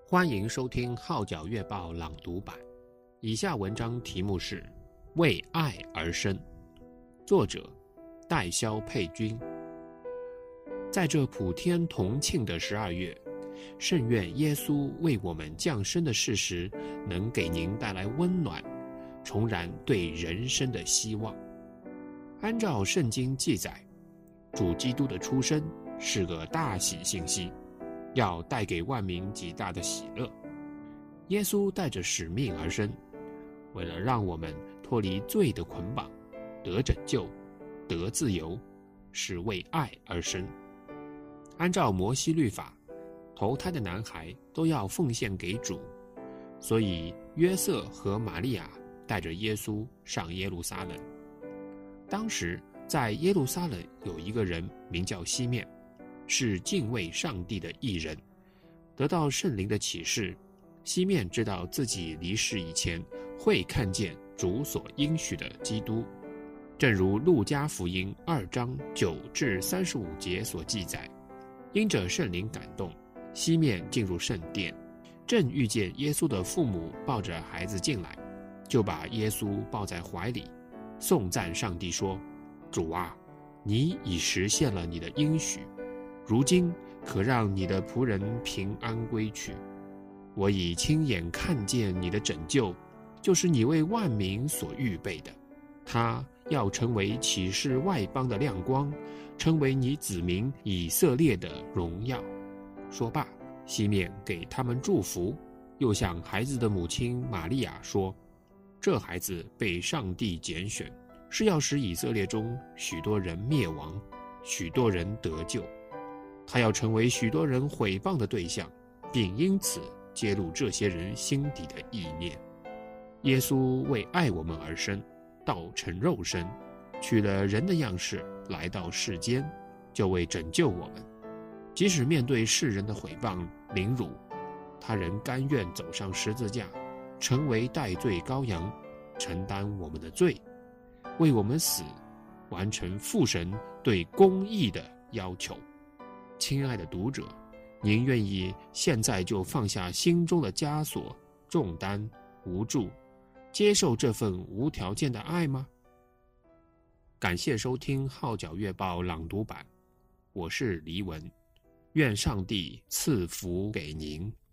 欢迎收听号角月报朗读版。以下文章题目是《为爱而生》，作者戴萧佩君。在这普天同庆的12月，甚愿耶稣为我们降生的事实能给您带来温暖，重燃对人生的希望。按照圣经记载，主基督的出生是个大喜信息，要带给万民极大的喜乐。耶稣带着使命而生，为了让我们脱离罪的捆绑，得拯救，得自由，是为爱而生。按照摩西律法，头胎的男孩都要奉献给主，所以约瑟和玛利亚带着耶稣上耶路撒冷。当时在耶路撒冷有一个人名叫西面，是敬畏上帝的义人。得到圣灵的启示，西面知道自己离世以前会看见主所应许的基督，正如路加福音2章9至35节所记载。因着圣灵感动，西面进入圣殿，正遇见耶稣的父母抱着孩子进来，就把耶稣抱在怀里，颂赞上帝说：主啊，你已实现了你的应许，如今可让你的仆人平安归去。我已亲眼看见你的拯救，就是你为万民所预备的，他要成为启示外邦的亮光，成为你子民以色列的荣耀。说罢，西面给他们祝福，又向孩子的母亲玛利亚说：这孩子被上帝拣选，是要使以色列中许多人灭亡，许多人得救。他要成为许多人毁谤的对象，并因此揭露这些人心底的意念。耶稣为爱我们而生，道成肉身，取了人的样式来到世间，就为拯救我们。即使面对世人的毁谤凌辱，他仍甘愿走上十字架，成为代罪羔羊，承担我们的罪，为我们死，完成父神对公义的要求。亲爱的读者，您愿意现在就放下心中的枷锁、重担、无助，接受这份无条件的爱吗？感谢收听号角月报朗读版，我是黎文，愿上帝赐福给您。